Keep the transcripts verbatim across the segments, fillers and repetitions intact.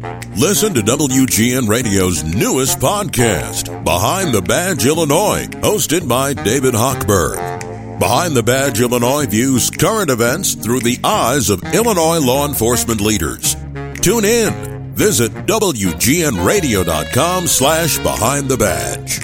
Listen to W G N Radio's newest podcast, Behind the Badge Illinois, hosted by David Hochberg. Behind the Badge Illinois views current events through the eyes of Illinois law enforcement leaders. Tune in. Visit W G N radio dot com slash behind the badge.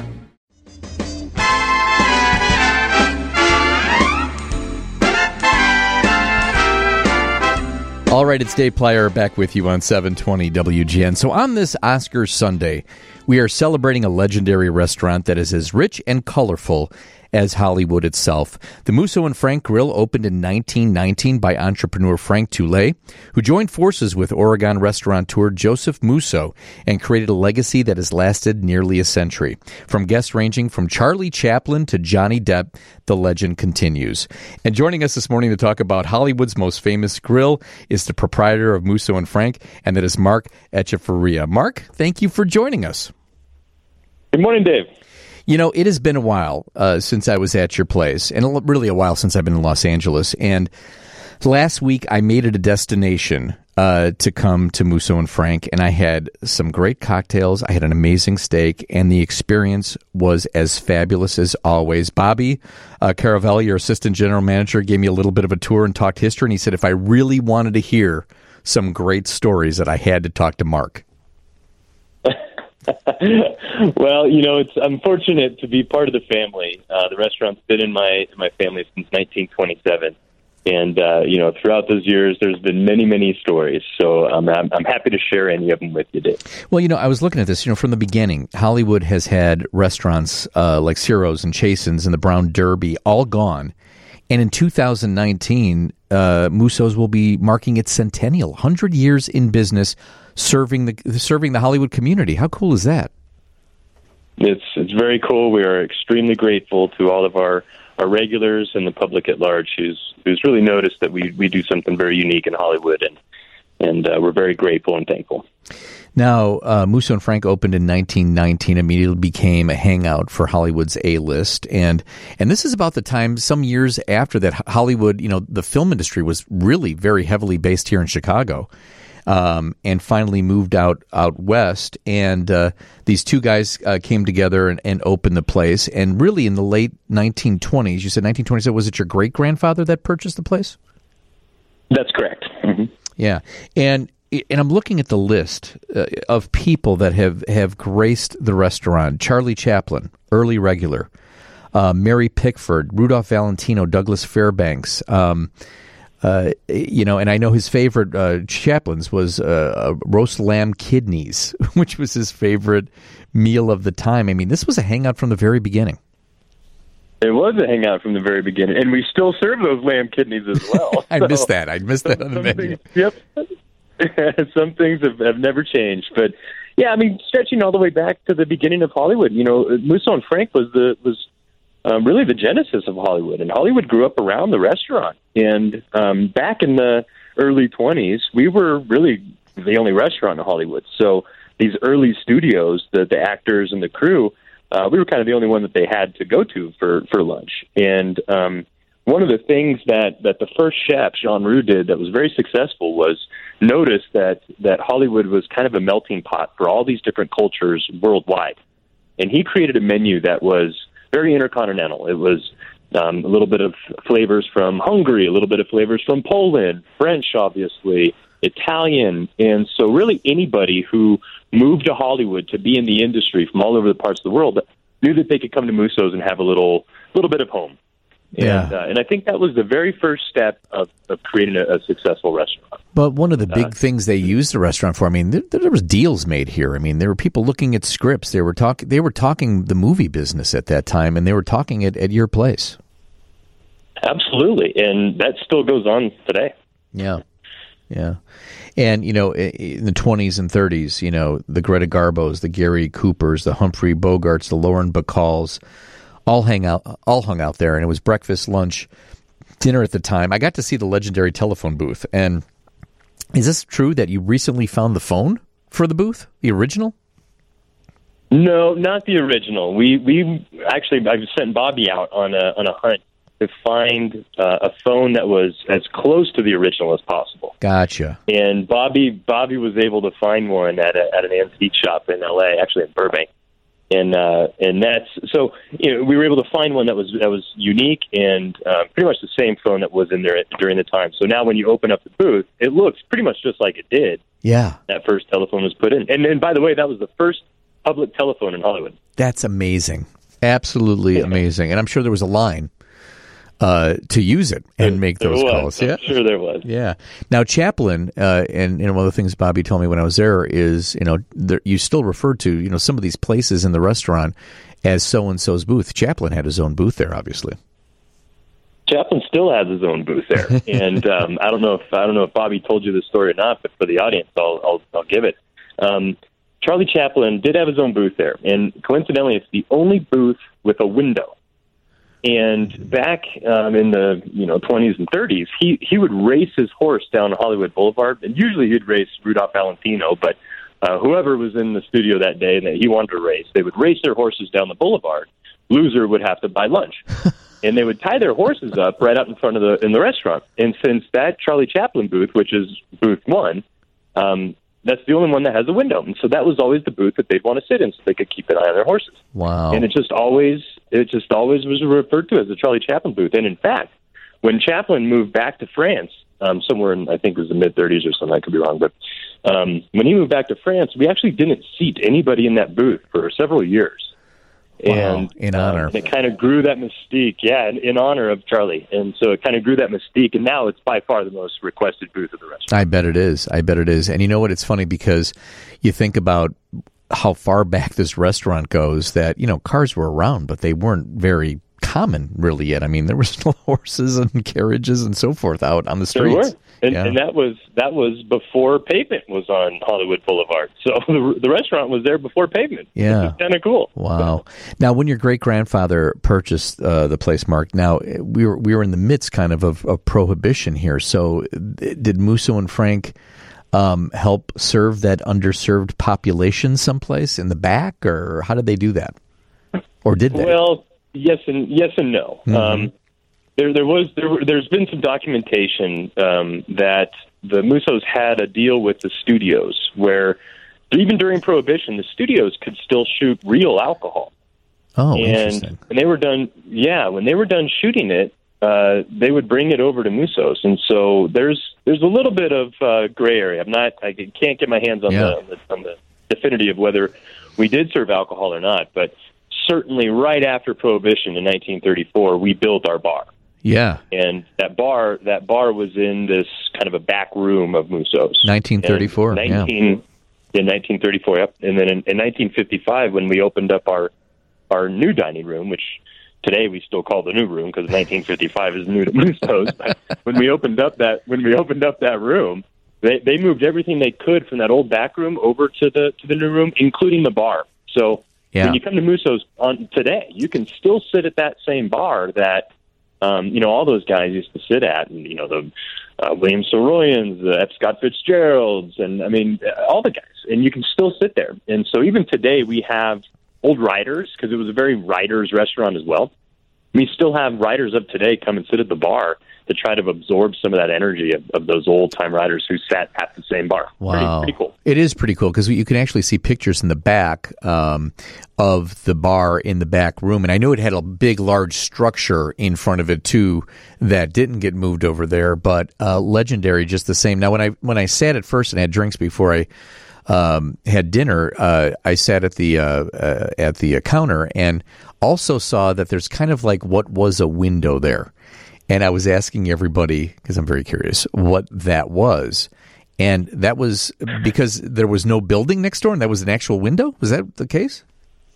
All right, it's Dave Plyer back with you on seven twenty W G N. So on this Oscars Sunday, we are celebrating a legendary restaurant that is as rich and colorful as Hollywood itself. The Musso and Frank Grill opened in nineteen nineteen by entrepreneur Frank Toulet, who joined forces with Oregon restaurateur Joseph Musso and created a legacy that has lasted nearly a century. From guests ranging from Charlie Chaplin to Johnny Depp, the legend continues. And joining us this morning to talk about Hollywood's most famous grill is the proprietor of Musso and Frank, and that is Mark Echevarria. Mark, thank you for joining us. Good morning, Dave. You know, it has been a while uh, since I was at your place, and really a while since I've been in Los Angeles. And last week, I made it a destination uh, to come to Musso and Frank, and I had some great cocktails. I had an amazing steak, and the experience was as fabulous as always. Bobby uh, Caravelli, your assistant general manager, gave me a little bit of a tour and talked history, and he said if I really wanted to hear some great stories, that I had to talk to Mark. Well, you know, it's I'm fortunate to be part of the family. Uh, the restaurant's been in my in my family since nineteen twenty-seven, and uh, you know, throughout those years, there's been many, many stories. So um, I'm I'm happy to share any of them with you, Dave. Well, you know, I was looking at this. You know, from the beginning, Hollywood has had restaurants uh, like Ciro's and Chasen's and the Brown Derby all gone, and in two thousand nineteen, uh, Musso's will be marking its centennial, one hundred years in business, serving the serving the Hollywood community. How cool is that? It's it's very cool. We are extremely grateful to all of our, our regulars and the public at large who's who's really noticed that we, we do something very unique in Hollywood, and and uh, we're very grateful and thankful. Now, uh, Musso and Frank opened in nineteen nineteen, immediately became a hangout for Hollywood's A-list, and and this is about the time, some years after that, Hollywood, you know, the film industry was really very heavily based here in Chicago. Um, and finally moved out out west, and uh, these two guys uh, came together and, and opened the place. And really, in the late nineteen twenties, you said nineteen twenties. Was it your great grandfather that purchased the place? That's correct. Mm-hmm. Yeah, and and I'm looking at the list uh, of people that have, have graced the restaurant: Charlie Chaplin, early regular, uh, Mary Pickford, Rudolph Valentino, Douglas Fairbanks. Um, Uh, you know, and I know his favorite uh, Chaplin's was uh, roast lamb kidneys, which was his favorite meal of the time. I mean, this was a hangout from the very beginning. It was a hangout from the very beginning, and we still serve those lamb kidneys as well. I so, missed that. I missed that on the menu. Things, yep. Some things have, have never changed, but yeah, I mean, stretching all the way back to the beginning of Hollywood, you know, Musso and Frank was the was. Um, really the genesis of Hollywood. And Hollywood grew up around the restaurant. And um, back in the early twenties, we were really the only restaurant in Hollywood. So these early studios, the, the actors and the crew, uh, we were kind of the only one that they had to go to for, for lunch. And um, one of the things that, that the first chef, Jean Roux, did that was very successful was notice that, that Hollywood was kind of a melting pot for all these different cultures worldwide. And he created a menu that was very intercontinental. It was um, a little bit of flavors from Hungary, a little bit of flavors from Poland, French, obviously, Italian. And so really anybody who moved to Hollywood to be in the industry from all over the parts of the world knew that they could come to Musso's and have a little little bit of home. Yeah. And, uh, and I think that was the very first step of, of creating a, a successful restaurant. But one of the big uh, things they used the restaurant for, I mean, there, there was deals made here. I mean, there were people looking at scripts. They were talking. They were talking the movie business at that time, and they were talking it at your place. Absolutely, and that still goes on today. Yeah, yeah. And, you know, in the twenties and thirties, you know, the Greta Garbos, the Gary Coopers, the Humphrey Bogarts, the Lauren Bacalls, all hang out, all hung out there, and it was breakfast, lunch, dinner at the time. I got to see the legendary telephone booth. And is this true that you recently found the phone for the booth, the original? No, not the original. We we actually I sent Bobby out on a on a hunt to find uh, a phone that was as close to the original as possible. Gotcha. And Bobby Bobby was able to find one at a, at an antique shop in L A, actually in Burbank. And uh, and that's so you know we were able to find one that was that was unique and uh, pretty much the same phone that was in there during the time. So now when you open up the booth, it looks pretty much just like it did. Yeah, that first telephone was put in. And and by the way, that was the first public telephone in Hollywood. That's amazing, absolutely yeah. amazing. And I'm sure there was a line uh, to use it and make there those was. calls. I'm yeah, sure there was. Yeah. Now Chaplin, uh, and you know, one of the things Bobby told me when I was there is, you know, there, you still refer to, you know, some of these places in the restaurant as so and so's booth. Chaplin had his own booth there, obviously. Chaplin still has his own booth there, and um, I don't know if I don't know if Bobby told you this story or not, but for the audience, I'll I'll, I'll give it. Um, Charlie Chaplin did have his own booth there, and coincidentally, it's the only booth with a window. And back um, in the you know twenties and thirties, he he would race his horse down Hollywood Boulevard, and usually he'd race Rudolph Valentino, but uh, whoever was in the studio that day that he wanted to race, they would race their horses down the boulevard. Loser would have to buy lunch. And they would tie their horses up right out in front of the in the restaurant. And since that Charlie Chaplin booth, which is booth one, um, that's the only one that has a window. And so that was always the booth that they'd want to sit in so they could keep an eye on their horses. Wow. And it just always it just always was referred to as the Charlie Chaplin booth. And in fact, when Chaplin moved back to France, um, somewhere in, I think it was the mid-thirties or something, I could be wrong, but um, when he moved back to France, we actually didn't seat anybody in that booth for several years. Wow, and in honor. Um, and it kind of grew that mystique, yeah, in, in honor of Charlie. And so it kind of grew that mystique, and now it's by far the most requested booth of the restaurant. I bet it is. I bet it is. And you know what? It's funny because you think about how far back this restaurant goes that, you know, cars were around, but they weren't very common really yet. I mean, there were still horses and carriages and so forth out on the streets. There were. And, yeah. and that was that was before pavement was on Hollywood Boulevard. So the, the restaurant was there before pavement. Yeah. It's kind of cool. Wow. Now, when your great-grandfather purchased uh, the place, Mark, now we were we were in the midst kind of of, of prohibition here. So did Musso and Frank um, help serve that underserved population someplace in the back, or how did they do that? Or did they? Well, yes and yes and no. Mm-hmm. Um, there, there was there. There's been some documentation um, that the Mussos had a deal with the studios where, even during Prohibition, the studios could still shoot real alcohol. Oh, and interesting. when they were done, yeah, when they were done shooting it, uh, they would bring it over to Mussos, and so there's there's a little bit of uh, gray area. I'm not, I can't get my hands on, yeah. the, on the on the definitive of whether we did serve alcohol or not, but certainly right after Prohibition in nineteen thirty-four, we built our bar. Yeah, and that bar that bar was in this kind of a back room of Mussos. nineteen thirty-four, nineteen, yeah. In nineteen thirty-four, yep. And then in, in nineteen fifty-five, when we opened up our our new dining room, which today we still call the new room because nineteen fifty-five is new to Mussos. But when we opened up that when we opened up that room, they they moved everything they could from that old back room over to the to the new room, including the bar. So yeah. when you come to Mussos on today, you can still sit at that same bar that um, you know all those guys used to sit at, and you know the uh, William Soroyans, the F. Scott Fitzgeralds, and I mean all the guys, and you can still sit there. And so even today we have old writers, because it was a very writers restaurant as well. We still have writers of today come and sit at the bar to try to absorb some of that energy of, of those old-time writers who sat at the same bar. Wow. Pretty, pretty cool. It is pretty cool because you can actually see pictures in the back um, of the bar in the back room. And I know it had a big, large structure in front of it, too, that didn't get moved over there, but uh, legendary just the same. Now, when I when I sat at first and had drinks before I um, had dinner, uh, I sat at the uh, uh, at the uh, counter and also saw that there's kind of like what was a window there. And I was asking everybody, because I'm very curious, what that was. And that was because there was no building next door and that was an actual window? Was that the case?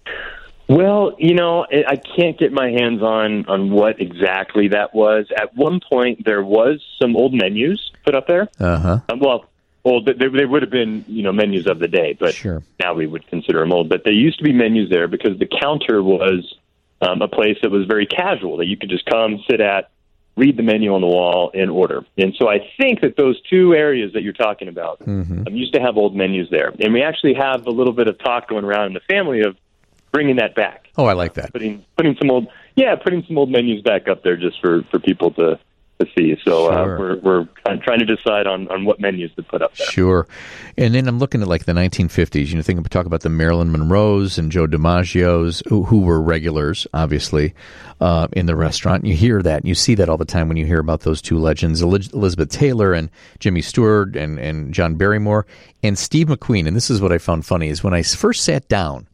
Well, you know, I can't get my hands on, on what exactly that was. At one point, there was some old menus put up there. Uh-huh. Um, well, old, they, they would have been, you know, menus of the day, but sure. Now we would consider them old. But there used to be menus there because the counter was um, a place that was very casual, that you could just come, sit at, read the menu on the wall, and order. And so I think that those two areas that you're talking about mm-hmm. um, used to have old menus there. And we actually have a little bit of talk going around in the family of bringing that back. Oh, I like that. Putting putting some old, yeah, putting some old menus back up there just for, for people to, to see. So Sure. uh, we're we're kind of trying to decide on, on what menus to put up there. Sure. And then I'm looking at like the nineteen fifties. You know, think talk about the Marilyn Monroes and Joe DiMaggio's, who, who were regulars, obviously, uh, in the restaurant. You hear that. You see that all the time when you hear about those two legends, Elizabeth Taylor and Jimmy Stewart and, and John Barrymore and Steve McQueen. And this is what I found funny is when I first sat down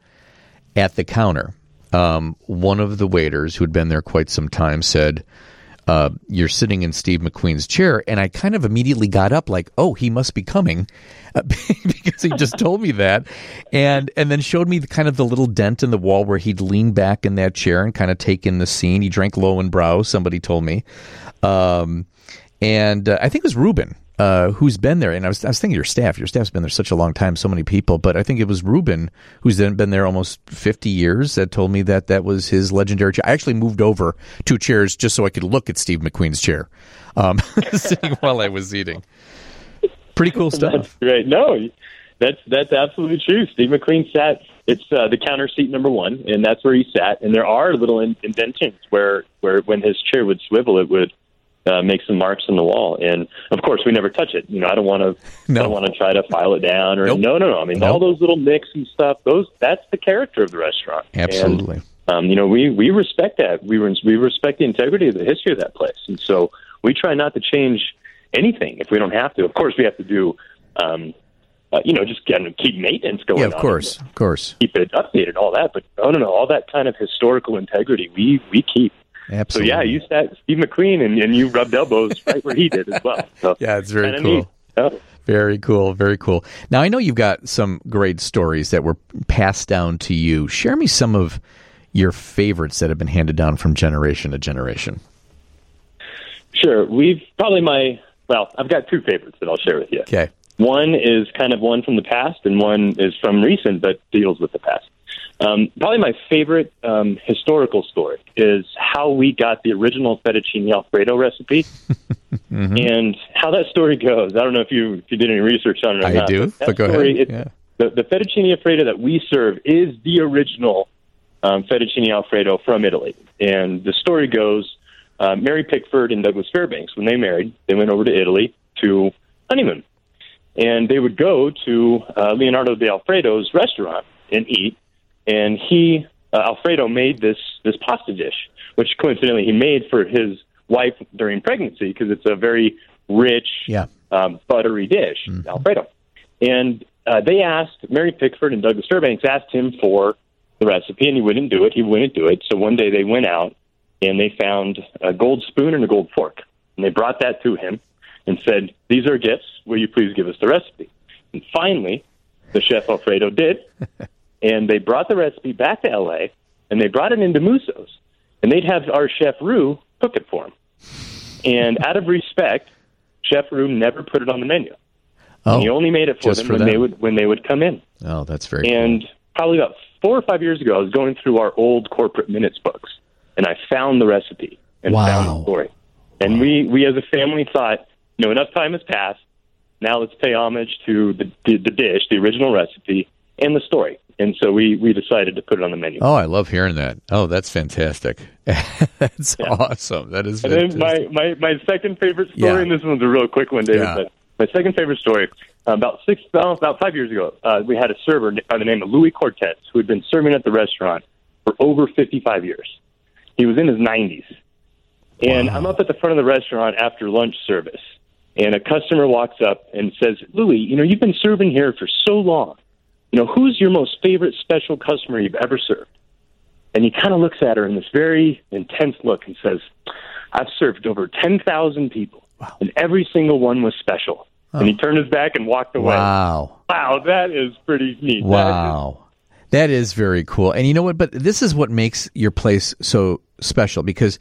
at the counter, um, one of the waiters who had been there quite some time said, Uh, you're sitting in Steve McQueen's chair, and I kind of immediately got up like, oh, he must be coming, uh, because he just told me that, and and then showed me the kind of the little dent in the wall where he'd lean back in that chair and kind of take in the scene. He drank Lowenbrau, somebody told me, um, and uh, I think it was Ruben, uh, who's been there, and I was I was thinking your staff, your staff's been there such a long time, so many people, but I think it was Ruben, who's then been there almost fifty years, that told me that that was his legendary chair. I actually moved over two chairs just so I could look at Steve McQueen's chair, um, sitting while I was eating. Pretty cool stuff. That's great. No, that's that's absolutely true. Steve McQueen sat. It's uh, the counter seat number one, and that's where he sat. And there are little in- indentions where where when his chair would swivel, it would uh, make some marks in the wall. And of course, we never touch it. You know, I don't want to. No. I don't want to try to file it down or nope. no, no, no. I mean, nope. all those little nicks and stuff. Those that's the character of the restaurant. Absolutely. And, um, you know, we we respect that. We we respect the integrity of the history of that place, and so we try not to change anything if we don't have to. Of course, we have to do, um, uh, you know, just kind of keep maintenance going on. Yeah, of course, of course. Keep it updated, all that. But no, no, no, all that kind of historical integrity we, we keep. Absolutely. So, yeah, you sat Steve McQueen, and, and you rubbed elbows right where he did as well. So, yeah, it's very cool. Neat. Yeah. Very cool, very cool. Now, I know you've got some great stories that were passed down to you. Share me some of your favorites that have been handed down from generation to generation. Sure. We've probably my... Well, I've got two favorites that I'll share with you. Okay. One is kind of one from the past, and one is from recent, but deals with the past. Um, probably my favorite um, historical story is how we got the original fettuccine Alfredo recipe, mm-hmm. and how that story goes. I don't know if you if you did any research on it or I not. do, but, but go story, ahead. Yeah. The, the fettuccine Alfredo that we serve is the original um, fettuccine Alfredo from Italy, and the story goes. Uh, Mary Pickford and Douglas Fairbanks, when they married, they went over to Italy to honeymoon. And they would go to uh, Leonardo de Alfredo's restaurant and eat. And he, uh, Alfredo, made this, this pasta dish, which coincidentally he made for his wife during pregnancy because it's a very rich, yeah. um, buttery dish, mm-hmm. Alfredo. And uh, they asked, Mary Pickford and Douglas Fairbanks asked him for the recipe, and he wouldn't do it. He wouldn't do it. So one day they went out, and they found a gold spoon and a gold fork. And they brought that to him and said, these are gifts. Will you please give us the recipe? And finally, the chef Alfredo did. And they brought the recipe back to L A, and they brought it into Musso's. And they'd have our Chef Roux cook it for him. And out of respect, Chef Roux never put it on the menu. Oh, and he only made it for them for when them. they would when they would come in. Oh, that's very And cool. probably about four or five years ago, I was going through our old corporate minutes books. And I found the recipe and wow. found the story. And wow. we, we as a family thought, you know, enough time has passed. Now let's pay homage to the, the, the dish, the original recipe, and the story. And so we, we decided to put it on the menu. Oh, I love hearing that. Oh, that's fantastic. That's yeah. awesome. That is and fantastic. then my, my, my second favorite story, yeah. and this one's a real quick one, David, yeah. but my second favorite story, uh, about six, well, about five years ago, uh, we had a server by the name of Louis Cortez who had been serving at the restaurant for over fifty-five years. He was in his nineties. And wow. I'm up at the front of the restaurant after lunch service, and a customer walks up and says, Louis, you know, you've been serving here for so long. You know, who's your most favorite special customer you've ever served? And he kind of looks at her in this very intense look and says, I've served over ten thousand people, wow. and every single one was special. Oh. And he turned his back and walked away. Wow. Wow, that is pretty neat. Wow. That is very cool. And you know what? But this is what makes your place so special, because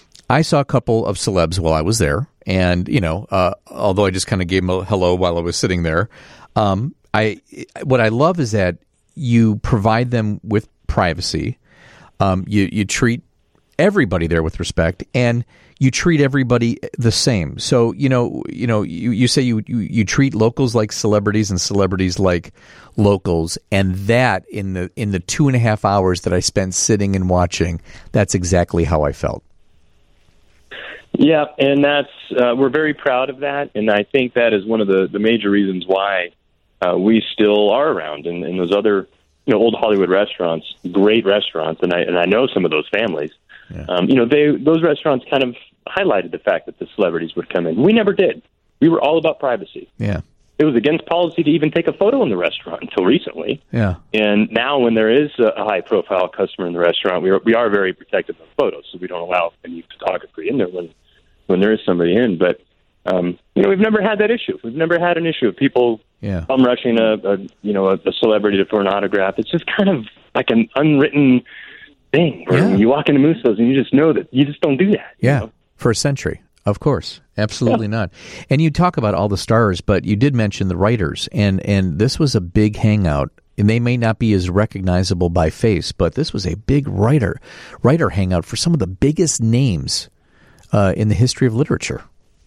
I saw a couple of celebs while I was there. And, you know, uh, although I just kind of gave them a hello while I was sitting there, um, I what I love is that you provide them with privacy. Um, you, you treat everybody there with respect, and you treat everybody the same. So, you know, you know, you, you say you, you, you treat locals like celebrities and celebrities like locals, and that in the in the two and a half hours that I spent sitting and watching, that's exactly how I felt. Yeah, and that's uh, we're very proud of that, and I think that is one of the, the major reasons why uh, we still are around. And, and those other, you know, old Hollywood restaurants, great restaurants, and I and I know some of those families. Yeah. Um, you know, they those restaurants kind of highlighted the fact that the celebrities would come in. We never did. We were all about privacy. Yeah. It was against policy to even take a photo in the restaurant until recently. Yeah. And now when there is a high-profile customer in the restaurant, we are, we are very protective of photos, so we don't allow any photography in there when, when there is somebody in. But, um, you know, we've never had that issue. We've never had an issue of people yeah. come rushing a, a, you know, a, a celebrity for an autograph. It's just kind of like an unwritten thing where yeah. you walk into Musso's and you just know that you just don't do that. Yeah, you know? For a century. Of course. Absolutely yeah. not. And you talk about all the stars, but you did mention the writers, and, and this was a big hangout. And they may not be as recognizable by face, but this was a big writer writer hangout for some of the biggest names uh, in the history of literature.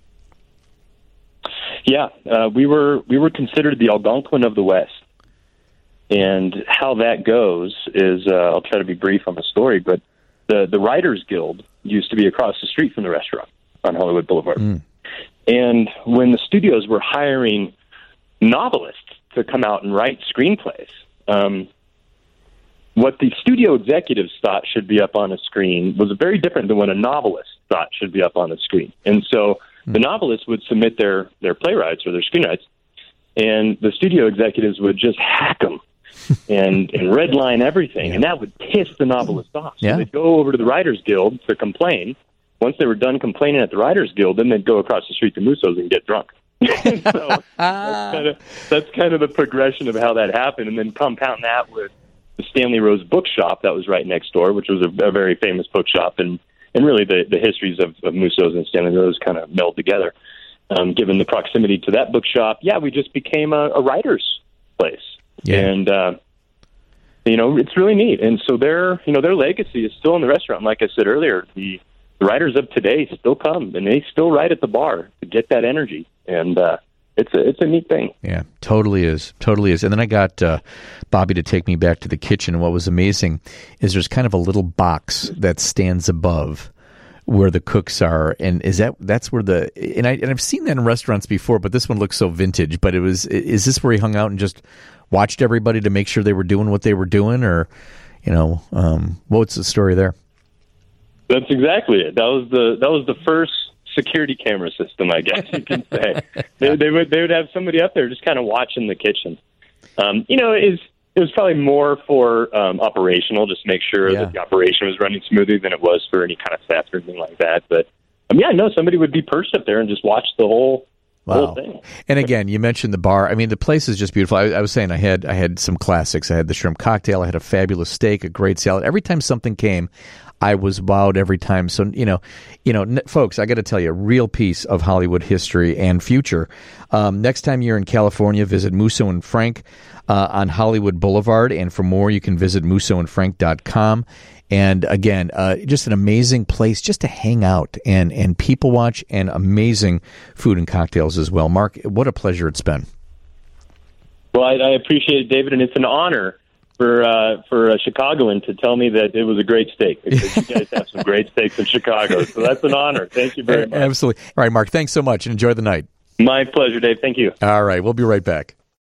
Yeah, uh, we were we were considered the Algonquin of the West. And how that goes is, uh, I'll try to be brief on the story, but the, the Writers Guild used to be across the street from the restaurant on Hollywood Boulevard. Mm. And when the studios were hiring novelists to come out and write screenplays, um, what the studio executives thought should be up on a screen was very different than what a novelist thought should be up on the screen. And so mm. the novelists would submit their, their playwrights or their screenwrites, and the studio executives would just hack them and, and redline everything, yeah. and that would piss the novelists off. So yeah. they'd go over to the Writers Guild to complain. Once they were done complaining at the Writers Guild, then they'd go across the street to Musso's and get drunk. so that's kind of that's kind of the progression of how that happened, and then compound that with the Stanley Rose Bookshop that was right next door, which was a, a very famous bookshop, and, and really the, the histories of, of Musso's and Stanley Rose kind of meld together. Um, given the proximity to that bookshop, yeah, we just became a, a writer's place. Yeah. And, uh, you know, it's really neat. And so their, you know, their legacy is still in the restaurant. Like I said earlier, the, the writers of today still come, and they still write at the bar to get that energy. And uh, it's a, it's a neat thing. Yeah, totally is. Totally is. And then I got uh, Bobby to take me back to the kitchen. And what was amazing is there's kind of a little box that stands above where the cooks are, and is that that's where the and I and I've seen that in restaurants before, but this one looks so vintage. But it was is this where he hung out and just watched everybody to make sure they were doing what they were doing, or you know, um, what's the story there? That's exactly it. That was the that was the first security camera system, I guess you can say. they, they would they would have somebody up there just kind of watching the kitchen. Um, you know, is it was probably more for um, operational, just to make sure yeah. that the operation was running smoothly than it was for any kind of theft or anything like that. But um, yeah, no, somebody would be perched up there and just watch the whole. Wow. Whole thing. And again, you mentioned the bar. I mean, the place is just beautiful. I, I was saying I had I had some classics. I had the shrimp cocktail. I had a fabulous steak, a great salad. Every time something came, I was wowed every time. So, you know, you know, n- folks, I got to tell you, a real piece of Hollywood history and future. Um, next time you're in California, visit Musso and Frank uh, on Hollywood Boulevard. And for more, you can visit musso and frank dot com. And again, uh, just an amazing place just to hang out and, and people watch, and amazing food and cocktails as well. Mark, what a pleasure it's been. Well, I, I appreciate it, David, and it's an honor for uh, for a Chicagoan to tell me that it was a great steak, because you guys have some great steaks in Chicago. So that's an honor. Thank you very much. Absolutely. All right, Mark, thanks so much, and enjoy the night. My pleasure, Dave. Thank you. All right, we'll be right back.